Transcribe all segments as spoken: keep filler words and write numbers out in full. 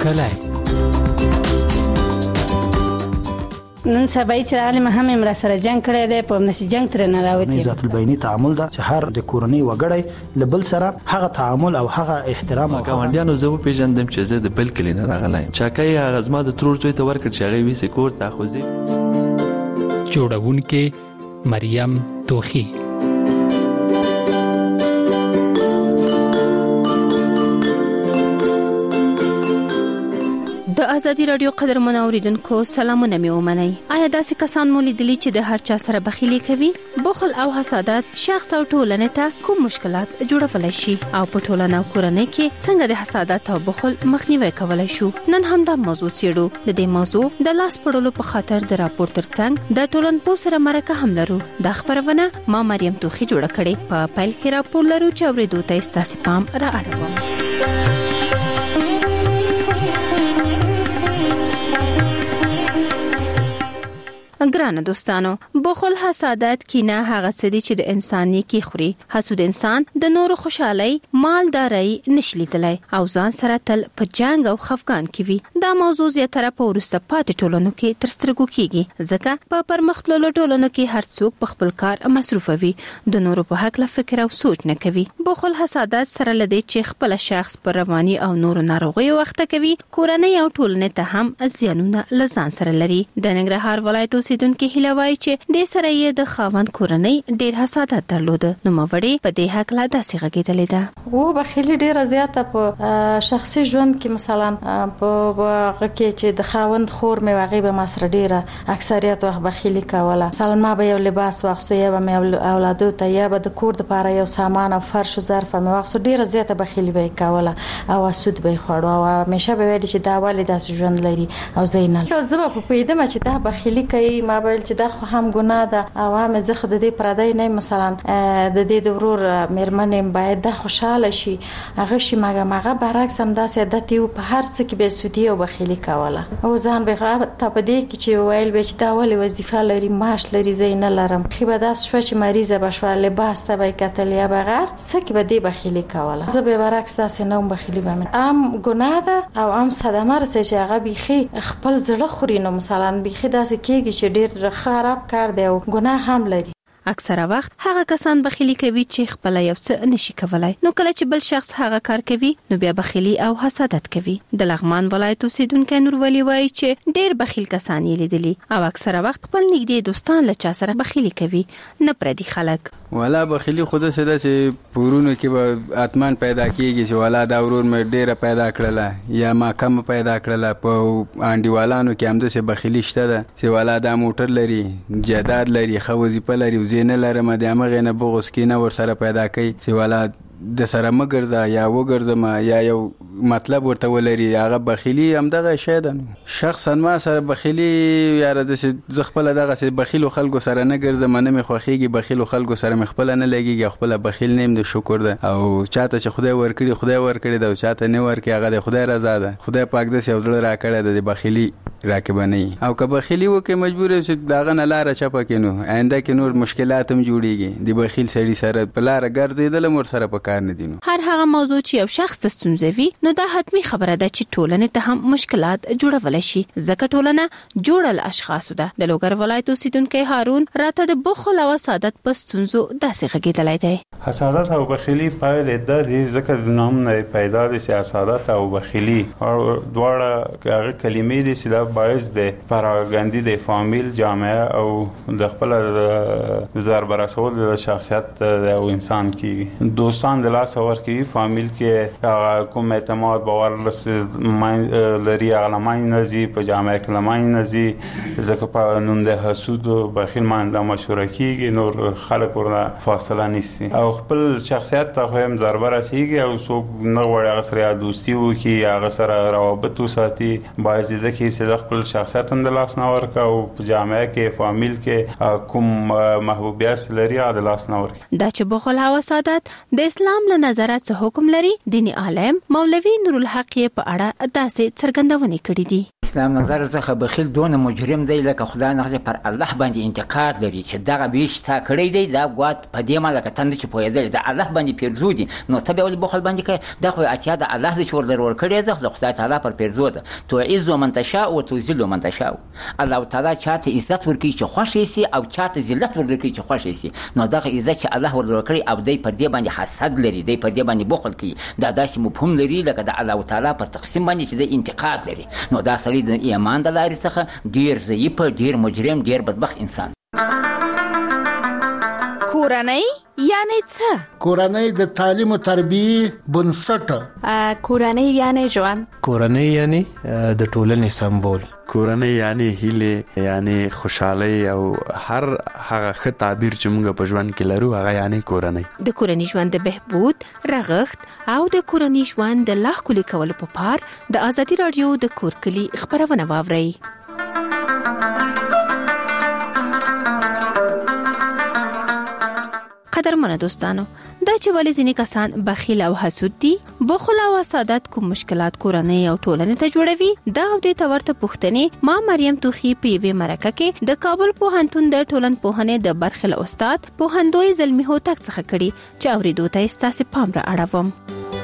کلی نن سبا چې عالم هم امر سره جنگ کړی دی په نشي جنگ تر نه راوتی ذات البینی تعامل دا چې هر د کورنۍ وګړي لبل سره هغه تعامل او هغه احترام او ګاونډیانو زه پیژندم چې زه د بل کلی نه راغلی چاکای هغه زما د ترور زوی ته ورکړ چې هغه وی سکور ته خوځي جوړونکې مریم توخی. د ازادي رادیو قدر منوریدونکو سلامونه مې ومنئ. آیا داسې کسان مو لیدلي چې د هر چا سره بخیلی کوي؟ بخل او حسادت شخص او ټولنې ته کوم مشکلات جوړولای شي او په ټولنه او کورنۍ کې څنګه د حسادت او بخل مخنیوي کولای شو؟ نن هم دا موضوع څېړو. د دې موضوع د لاس پړلو په خاطر د راپور ترڅنګ د ټولنپوه سره مرکه هم لرو. دا خبرونه ما مریم توخی جوړه کړې. په پیل کې راپور لرو چې اورېدو ته ستاسو پام را اړوم. ګرانه دوستانو، بخل، حسادت، کینه هغه څه دي چې د انسان نیکی خوري. حسود انسان د نورو خوشحالي، مالداري نشلیدلای او ځان سره تل په جنگ او خفقان کې وي. دا موضوع زیاتره په ورسته پاتې ټولنو کې تر سترګو کیږي ځکه په پرمختللو ټولنو کې هر څوک په خپل کار مصروف وي، د نورو په حق له فکر او سوچ نه کوي. بخل، حسادت سره لدی چې خپل شخص پر رواني او نورو ناروغیو وخت کوي، کورنۍ او ټولنې ته هم زیانونه لزان سره لري. د ننګرهار ولایت دونکو هیلوای چې د سره یې د خاوند کورنۍ ډیر حسادت درلود. نو موړي په دې حق لا داسې غږیدلې ده. و بخیلی ډیره زیاته په شخصي ژوند کې مثلا په هغه کې چې د خاوند خور مې واغې به مسره ډیره اکثریت وخت بخیلی کوله. مثلا ما به یو لباس واخسته یا به مې اولادو ته یا به د کور د پاره یو سامان او فرش او ظرف مې واخسته، ډیره زیاته بخیلی به کوله او سود به خوړو او همیشه به ویل چې دا والي داسې ژوند لري او زینل. زه به په پیدم چې دا بخیلی کوي ما بل چې دا خو هم ګناه ده او هم زه خو د دې پردای نه مثلا د دې د ورور مېرمنې باید د خوشاله شي هغه شي مګه مګه برعکس هم داسې عادت یو په هر څه کې به سودی او بخیلی کوله او ځان به خراب ته په دې کې چې ویل به چې دا ولې وظیفه لري معاش لري زین لرم خو به داس شو چې مریضه بشو لباس ته به کتل یا بغیر څه کې به دې بخیلی کوله. زه به برعکس داسې نه بخیلی به ام ګناه ده او ام صدمه رسې چې هغه بيخي خپل زړه خوري. نو مثلا بيخي داسې کېږي چې ډیر خراب کار دی او ګناه هم لري. اکثره وخت هغه کسان بخیلی کوي چې خپل یو څه نشي کولای، نو کله چې بل شخص هغه کار کوي نو بیا بخیلی او حسادت کوي. د لغمان ولایت اوسیدونکو نور ولی وایي چې ډیر بخیل کسان یې لیدلي او اکثره وخت خپل نږدې دوستان له چا سره بخیلی کوي، نه پردي خلک. ولا بخیلی خود سره چې پورونو کې به اتمان پیدا کیږي چې ولا دا ورور مې ډیره پیدا کړله یا ما کم پیدا کړله. په انډیوالانو کې هم د بخیلی شته ده چې ولا دا موټر لري، جیداد لري، خو وظیفه لري، زینه لرم د امغه نه بغوس کې نه ور سره پیدا کوي چې ولا د سره مګرځه یا وګرځم یا یو مطلب ورته ولري. هغه بخیلی هم دغه شی ده. شخصا ما سره بخیلی یاره د ز خپل دغه بخیل خلکو سره نه ګرځم، نه مې خوخیږي بخیل خلکو سره مې خپل نه لګيږي. خپل بخیل نیم د شکر ده او چاته چې خدای ورکړي خدای ورکړي ده او چاته نه ورکړي هغه د خدای رضا ده. خدای پاک دې یو ډول راکړي د بخیلی راکبنې او که بخیلی وکي مجبور چې داغه نه لار چپه کینو آینده کې نور مشکلات هم جوړيږي. د بخیل سړي سره په لار ګرځیدل مور سره په کار نه دي. هر هغه موضوع چې یو شخص ته ستونزه وي نو دا حتمی خبره ده چې ټولنې ته هم مشکلات جوړولای شي ځکه ټولنه جوړل اشخاص ده. د لوګر ولایت اوسیدونکو هارون راته د بخل او حسادت په ستونزو داسې غږیدلای دی. حسادت او بخیلی پایله ده ځکه نوم نه پیدا دي چې حسادت او بخیلی او دواړه هغه کلمې دي چې دا باعث د پراګندی د فامیل جامعه او د خپل زربرسول د شخصیت او انسان کې دوستان د لاس اور کې فامیل کې کوم اعتماد باور لري هغه ماین نزي په جامعه کې ماین نزي ځکه په نوم د حسود او بخیل مانده مشوره کیږي نور خلک ورنه فاصله نیسي او خپل شخصیت ته هم ضربه رسیږي او څوک نه غواړي هغه سره دوستي وکړي هغه سره روابط وساتي باعث ده کې چې خپل شخصیت هم د لاس نه ورکړي او په جامعه کې فامیل کې کوم محبوبیت لري د لاس نه ورکړي. دا چې بخل او حسادت د اسلام له نظره څه حکم لري، دیني عالم مولوي نور الحق په اړه داسې څرګندونې کړې دي. اسلام نظر څخه بخیل دونه مجرم دی لکه خدای نه پر الله باندې انتقاد لري چې دغه بیش تا کړی دی دا غوات په دې مال کتند چې پوهېدل د الله باندې پیرزو دي نو ته به ول بخل باندې کې د خو اتیا د الله د شور ضرور کړی دی د خدای تعالی پر پیرزو ده تو عز من تشاء او تذل من تشاء. الله تعالی چاته عزت ورکړي چې خوشي سي او چاته ذلت ورکړي چې خوشي سي نو دغه عزت چې الله ورکړي کړی او دای پر دې باندې حسد لري دای پر دې باندې بخل کوي دا داسې مفهوم لري لکه د الله تعالی په تقسیم باندې چې د انتقاد لري نو دا سړي د ایمان د لارې څخه ډیر ضعیف ډیر مجرم ډیر بدبخت انسان. کورنۍ یعنی څه؟ کورنۍ د تعلیم او تربیه بنسټ. کورنۍ یعنی ژوند. کورنۍ یعنی د ټولنې سمبول. کورنۍ یعنی هیله یعنی خوشحالي او هر هغه ښه تعبیر چې موږ په ژوند کې لرو هغه یعنی کورنۍ. د کورنۍ ژوند د بهبود رغښت او د کورنۍ ژوند د لا ښکلي کولو په پار د ازادي رادیو د کورکلي خبرونه واورئ. قدرمنو دوستانو، دا چې ولې ځینې کسان بخیل او حسود دي، بخل او حسادت کوم مشکلات کورنۍ او ټولنې ته جوړوي، دا او د تورته پوښتنې ما مریم توخی په یوې مرکه کې د کابل پوهنتون د ټولنپوهنې د برخې له استاد پوهندوی زلمی هوتک څخه کړي چې اورېدو ته ستاسو پام را اړوم.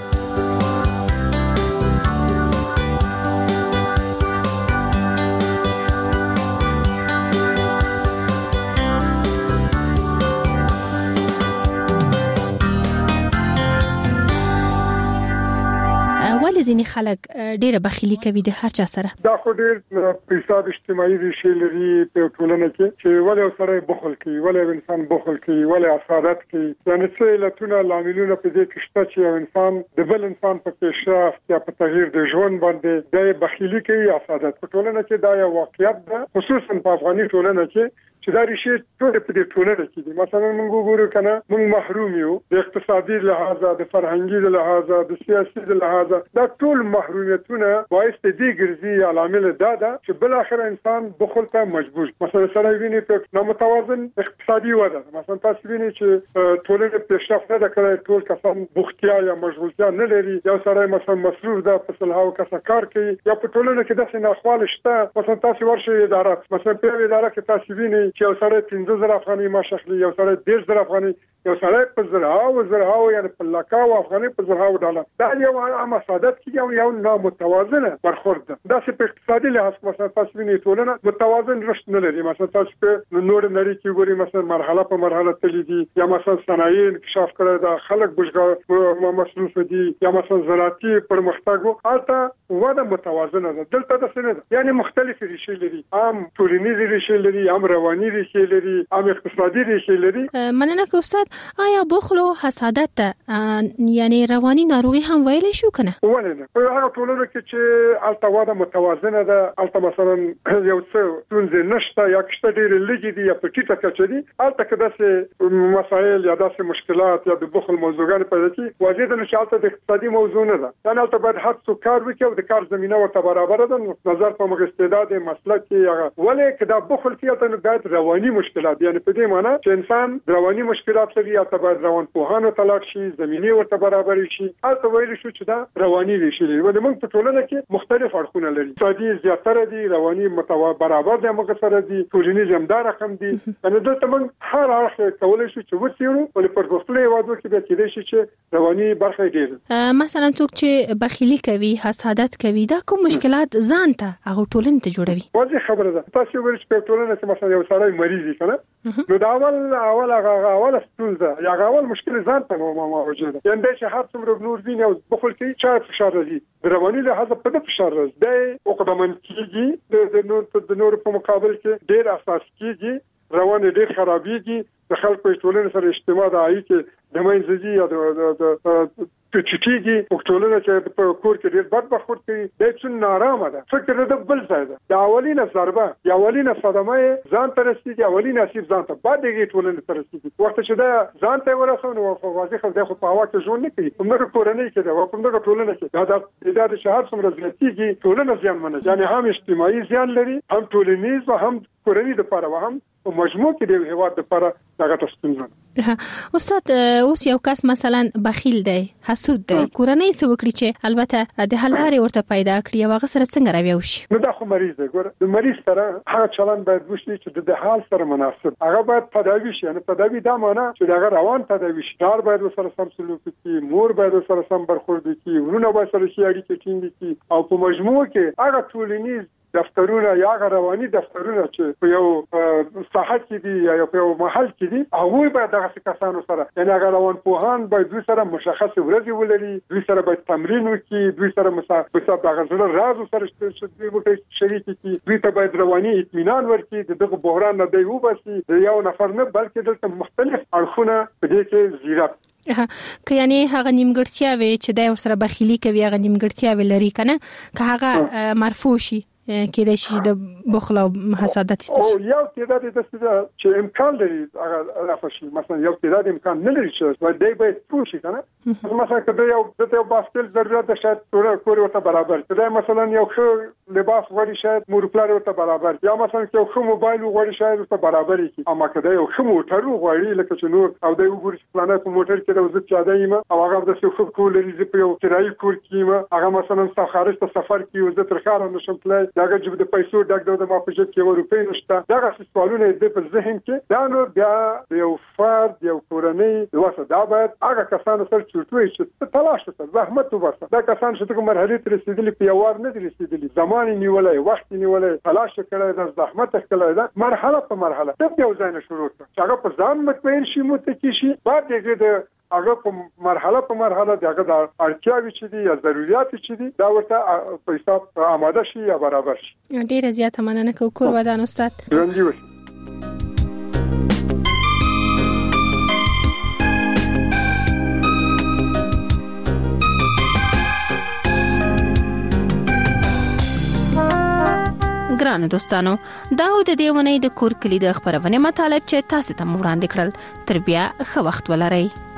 ځینې خلک ډېره بخیلي کوي د هر چا سره. دا خو ډېر پیساد اجتماعي ریښې لري په ټولنه کې چې ولې سره بخل کوي ولې انسان بخل کوي ولې حسادت کوي یعنی څه علتونه لاملونه په دې کې شته چې انسان د بل انسان په پیشرفت یا په تغییر د ژوند باندې د بخیلي کوي حسادت په ټولنه کې دا یو واقعیت ده خصوصا په افغاني ټولنه کې چې دا ریښې ټول په دې ټولنه کې دي. مثلا موږ وګورو کنه موږ محروم یو د اقتصادي لحاظه د فرهنګي لحاظه د سیاسي لحاظه دا ټول محرومیتونه باعث دي ګرځي عوامل دا ده چې بل اخر انسان بخل ته مجبور. مثلا سره ویني په نامتوازن اقتصادي وضع مثلا تاسو ویني چې ټولنه پیشرفت نه کوي ټول کسان بوختیا یا مشغولتیا نه لري یا سره مثلا مصروف ده په صلاح او کسکار کوي یا په ټولنه کې داسې ناخوال شته. مثلا تاسو ورشي اداره مثلا په اداره کې تاسو ویني چې یو سره پنځه زره افغاني معاش اخلي یو سره ډېر زره افغاني یو سره په زرهاو زرهاو یعنی په لکاو افغاني په زرهاو ډالر دا یو عامه سعادت کې یو یو نامتوازنه برخورد ده. دا چې په اقتصادي لحاظ مثلا تاسو ویني ټولنه متوازن رشد نه لري. مثلا تاسو په نور نړۍ کې ګوري مثلا مرحله په مرحله تللی دي یا مثلا صنایع انکشاف کړی دا خلک بشګه مصروف دي یا مثلا زراعتي پرمختګ البته وده متوازنه ده. دلته د څه نه یعنی مختلف ریښې لري عام ټولنیز ریښې لري عام رواني ریښې لري عام اقتصادي ریښې لري. مننه که استاد آیا بخل او حسادت یعنی رواني ناروغي هم ویلی شو کنه؟ ولې نه په هغه ټولنه کې چې الته وده متوازنه ده الته مثلا یو څه ستونزې نشته یا کشته ډېرې لږې دي یا په ټیټه کچه دي الته که داسې مسایل یا داسې مشکلات یا د بخل موضوعګانې پیدا کړي واضح ده چې الته د اقتصادي موضوع نه ده یعنې الته باید هر څوک کار وکړي او د کار زمینه ورته برابره ده نظر په مغ استعداد مسلک کې هغه ولې که دا بخل کې الته باید رواني مشکلات یعنی په دې معنی چې انسان رواني مشکلات لري الته باید روان پوهانو ته لاړ شي زمینه ورته برابر شي الته ویل شو چې دا رواني ریښې لري ولې موږ په ټولنه کې مختلف اړخونه لري اقتصادي زیاتره دي رواني متوا برابر دي موږ سره دي ټولنیز همدار رقم دي یعنی دلته موږ هر اړخ کولای شو چې وڅېړو ولې په خپل هیوادو کې به کېدای شي چې رواني برخه ډېر مثلا څوک چې بخیلي کوي حسادت کوي دا کوم مشکلات ځان ته هغه ټولنې ته جوړوي واضح خبره ده. تاسو ویل چې په ټولنه کې مثلا یو سړی مریض وي کنه نو دا اول اول هغه اول ستونزه یا اول مشکل ځان ته موجوده یعنی چې هر څومره نور ویني او بخل کوي چا فشار راځي د رواني لحاظ په دې فشار راځي د عقدمن کېږي د نور د نور په مقابل کې ډېر اساس کېږي روان ډېر خرابېږي د خلکو ټولنې سره اجتماع د اړیکې د منځ دي یا د چټیږي په ټولنه چې په کور کې ډېر بدبخت ورته د څون نارامه ده فکر د بل ځای ده د اولینه ضربه د اولینه صدمه ځان ته رسیږي اولینه اسیر ځان ته بعد دغه ټولنه ته رسیږي وخت چې دا ځان ته ورسونه او واضح خو د خو په هوا کې ژوند نه کوي موږ کورنۍ کې دا په موږ ټولنه کې دا د د شهادت څومره زیاتېږي ټولنه زیان منه یعنی هم اجتماعي زیان لري هم ټولنیز او هم کورنۍ د لپاره هم په مجموع کې د هیواد لپاره دغه تاسو استاد اوس یو کس مثلا بخیل دی حسود دی کورنۍ څه وکړي چې البته د حل لارې ورته پیدا کړي او هغه سره څنګه راوي وشي نو دا خو مریض دی ګور د مریض سره هغه چلن باید وشي چې د حال سره مناسب هغه باید تداوی شي یعنی تداوی دا معنی چې هغه روان تداوی شي دار باید سره سم سلوک وکړي مور باید سره سم برخورد وکړي ورونه باید سره شي اړیکې ټینګ کړي او په مجموع کې هغه ټولنیز دفترونه یا رواني دفترونه چې په یو ساحت کې دي یا په یو محل کې دي هغه باید دغه کسانو سره یعنی هغه روان پوهان باید دوی سره مشخص ورځي ولري دوی سره باید تمرین وکړي دوی سره مسابقه دغه زړه راز سره شریک کړي دوی ته باید رواني اطمینان ورکړي دغه بحران نه دی وباسي د یو نفر نه بلکې دلته مختلف اړخونه په دې کې زیرات که یعنی هغه نیمګړتیا وي چې د ورسره بخیلی کوي هغه نیمګړتیا وي لري کنه که هغه مرفوع شي کې د شي د بخل او حسادت او یو تعداد د چې امکان لري هغه رافشي مثلا یو تعداد امکان نه لري چې باید دی باید پوښي کنه مثلا کله یو د یو باسکل ضرورت شاید ټول کور ورته برابر کله مثلا یو ښه لباس غوړي شاید مورپلار ورته برابر یا مثلا یو ښه موبایل غوړي شاید ورته برابر کی اما کله یو ښه موټر غوړي لکه چې نور او د وګوري پلانه په موټر کې د وزت چا دی او هغه د څه کول لري په یو کرایي کور کې هغه مثلا خارج ته سفر کې وزت ترخار نشم تلای داګه چې د پیسو ډک د ما په جیب کې ورو روپې نشته دغه سوالونه د په ذهن کې دا نو بیا یو فرد یو کورنۍ د واسه دا باید هغه کسانو سره چورتوي چې تلاش وکړي زحمت وباسه دا کسان چې کوم مرحله ته رسیدلي په یو ور نه رسیدلي زمان نیولای وخت نیولای تلاش کړی د زحمت کړی دا مرحله په مرحله د یو ځای نه شروع کړه هغه په ځان مطمئن شي متکی شي بعد دغه هغه په مرحله په مرحله دغه د اړتیاوي چې دي یا ضرورت چې دي دا ورته په حساب آماده شي یا برابر شي ډیره زیاته مننه کوم کور ودان استاد ژوندۍ وي ګرانو دوستانو دا و د دې ونې د کور کلی د خبرونه مطالب چې تاسو ته وړاندې کړل تر بیا ښه وخت ولرئ